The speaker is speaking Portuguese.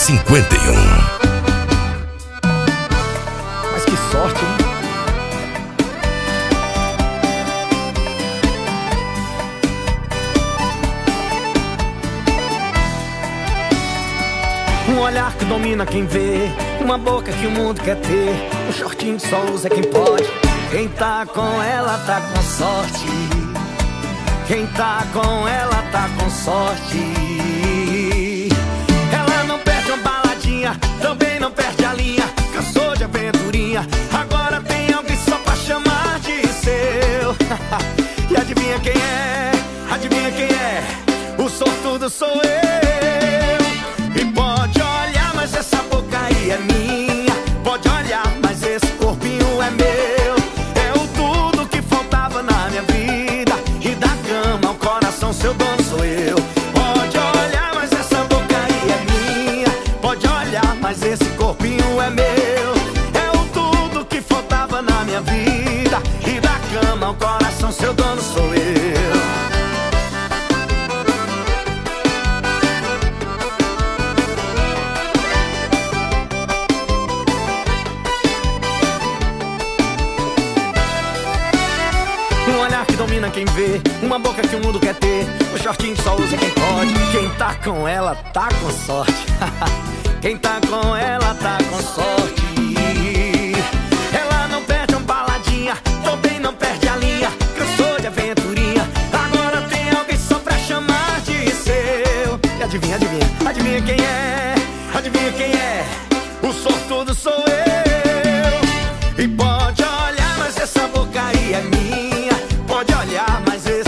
51. Mas que sorte, hein? Um olhar que domina quem vê, uma boca que o mundo quer ter, um shortinho que só usa quem pode. Quem tá com ela tá com sorte. Quem tá com ela tá com sorte. Ela não perde uma baladinha, também não perde a linha. Cansou de aventurinha, agora tem alguém só pra chamar de seu. E adivinha quem é? Adivinha quem é? O sortudo sou eu. E pode olhar, mas essa boca aí é minha. Pode olhar, mas esse corpinho é meu. É o tudo que faltava na minha vida. E da cama ao coração, seu dono sou eu. Pode olhar, mas essa boca aí é minha. Pode olhar, mas esse corpinho é meu. É o tudo que faltava na minha vida. E da cama ao coração, seu dono sou eu. Um olhar que domina quem vê, uma boca que o mundo quer ter, o shortinho que só usa quem pode. Quem tá com ela tá com sorte. Quem tá com ela tá com sorte. Ela não perde uma baladinha, também não perde a linha. Cansou de aventurinha, agora tem alguém só pra chamar de seu. E adivinha, adivinha, adivinha quem é? Adivinha quem é? O sortudo sou eu. E pode olhar, mas essa boca aí é minha. Pode olhar, mas esse